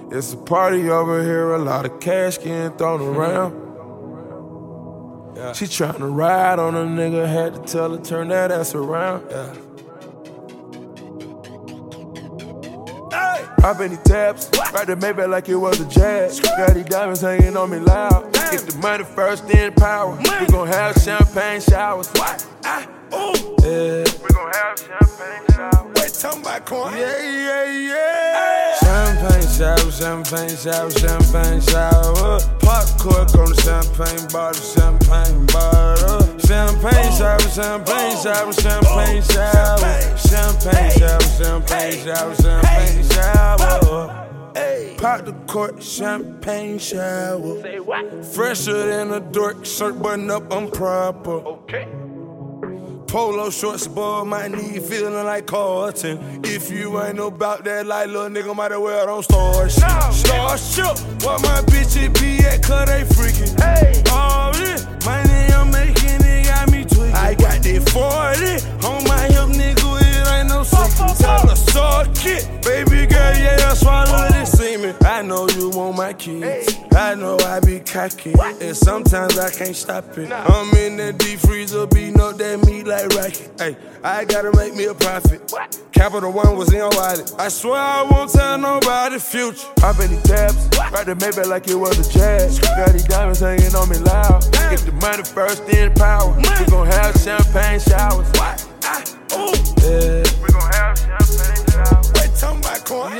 It's a party over here, a lot of cash getting thrown around. She tryna ride on a nigga, had to tell her turn that ass around. Hop in these tabs, ride the Maybach like it was a jazz. Got these diamonds hanging on me loud. Get the money first, then power. We gon' have champagne showers. Yeah. We gon' have champagne showers. Wait, talking about corn? Yeah. Champagne shower, champagne shower, champagne shower. Pop cork on the champagne bottle, champagne bottle. Champagne shower, champagne shower, champagne shower. Champagne shower, champagne shower, champagne shower. Pop the cork, champagne shower. Say what? Fresher than a dork, shirt button up, I'm proper. Okay. Polo shorts above my knee, feeling like Carlton. If you ain't know about that, like little nigga, might as well don't start shit. Starship, what my bitches be at, cause they freaking. Hey. All this money I'm making, it got me tweaking. I got that 40 on my hip, nigga, it ain't no secret. Tell a soft kid, baby girl, yeah, I swallow this semen. I know you want my kids, I know I be cocky, and sometimes I can't stop it. I'm in that deep freezer, beating up that meat like Rocket. Hey, I gotta make me a profit. Capital One was in your wallet. I swear I won't tell nobody future. Hop in these tabs, ride the Maybach like it was a jazz. Got these diamonds hanging on me loud. Get the money first, then power. We gon' have champagne showers. Yeah. We gon' have champagne showers. Wait, talking about corn?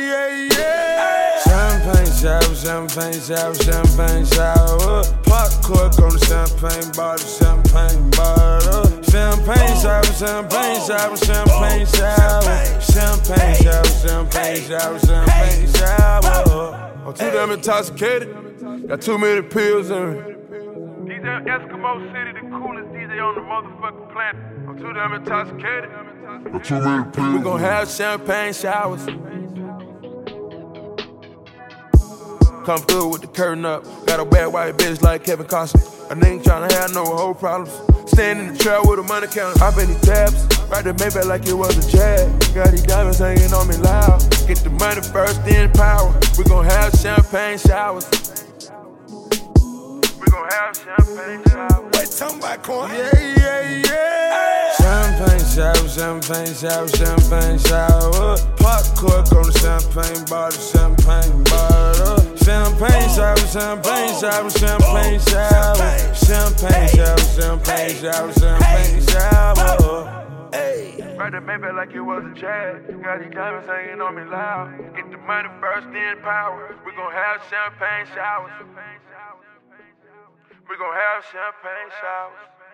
Yeah. Champagne shower, champagne shower, champagne shower. Pop cork on the champagne bottle, champagne bottle. Champagne shower, champagne shower, champagne shower. Champagne shower, champagne shower, champagne shower. I'm too damn intoxicated, got too many pills in me. DJ Eskimo City, the coolest DJ on the motherfucking planet. I'm too damn intoxicated, Got too many pills. we gon' have champagne showers. Come through with the curtain up. Got a bad white bitch like Kevin Costner. A nigga tryna have no whole problems. Stand in the trap with a money counter. Hop in these tabs, ride the Maybach like it was a jazz. Got these diamonds hanging on me loud. Get the money first, then power. We gon' have champagne showers. We gon' have champagne showers. Wait, talking about corn? Yeah. Champagne shower, champagne shower, champagne shower. Pop cork on the champagne bottle, champagne bottle. Champagne shower, champagne shower, champagne shower. Champagne shower, champagne shower, champagne shower. Ride the Maybach like it was a jazz. Got these diamonds hanging on me loud. Get the money first, then power. We gon' have champagne showers. We gon' have champagne showers.